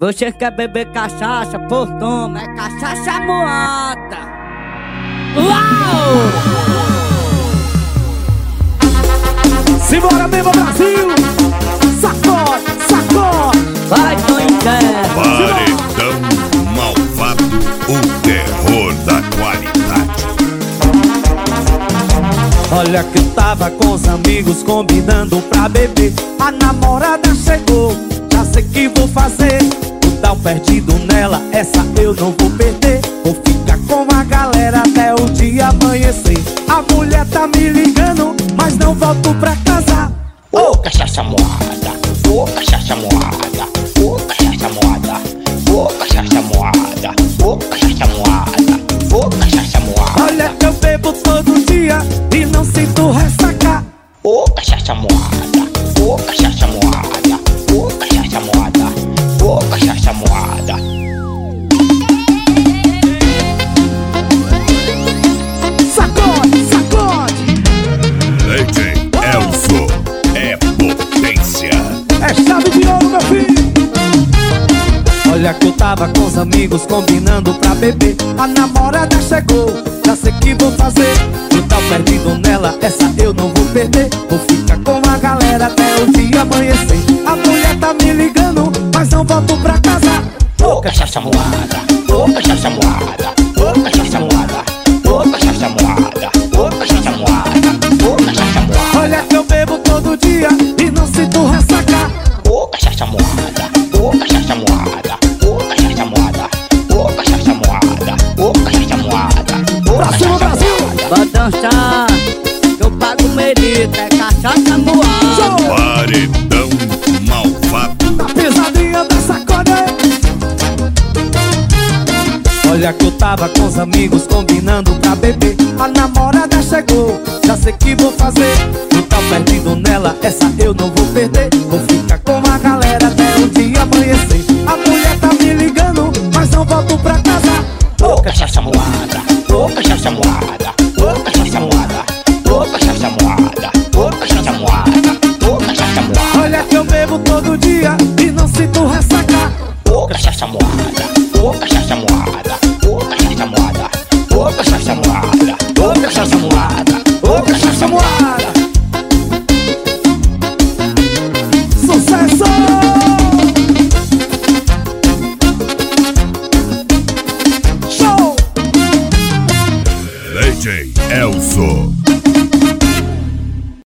Você quer beber cachaça? Pô, toma, é cachaça moata. Uau! Simbora mesmo, Brasil! Sacode, sacode! Vai, Tonho Terra! Paredão Malvado, o terror da qualidade. Olha que eu tava com os amigos combinando pra beber. A namorada chegou, já sei que vou fazer. Vou dar um perdido nela, essa eu não vou perder. Vou ficar com a galera até o dia amanhecer. A mulher tá me ligando, mas não volto pra casa. Ô cachaça moada, ô cachaça moada, ô cachaça moada, ô cachaça moada, ô cachaça moada, ô cachaça moada. Olha que eu bebo todo dia e não sinto ressaca. Ô cachaça moada, ô cachaça moada, ô cachaça moada, ô cachaça moada. Sacode, sacode! Leite Elso é potência. É chave de ouro, meu filho! Olha que eu tava com os amigos combinando pra beber. A namorada chegou, já sei que vou fazer. Eu tá perdido nela, essa eu não vou perder. Vou ficar com a galera até o dia amanhecer. A mulher tá me ligando, mas não volto pra casa. Ô cachaça moada, ô cachaça moada, ô cachaça moada, ô cachaça moada, ô cachaça moada, ô cachaça moada. Olha que eu bebo todo dia e não sinto ressaca. Ô cachaça moada, ô cachaça moada, ô cachaça moada, ô cachaça moada, ô cachaça moada, ô Pra cima, cachaça Brasil! moada. Vai dançar, que eu pago merita, é cachaça moata. Paredão Malvado. A pesadinha da sacode. Olha que eu tava com os amigos combinando pra beber. A namorada chegou, já sei que vou fazer. Eu tá perdido nela, essa eu não vou perder. Vou ficar com a galera até o dia amanhecer. A mulher tá me ligando, mas não volto pra casa. Ô cachaça moada, ô cachaça moada, ô cachaça moada, ô cachaça moada, ô cachaça moada, ô cachaça moada. Olha que eu bebo todo dia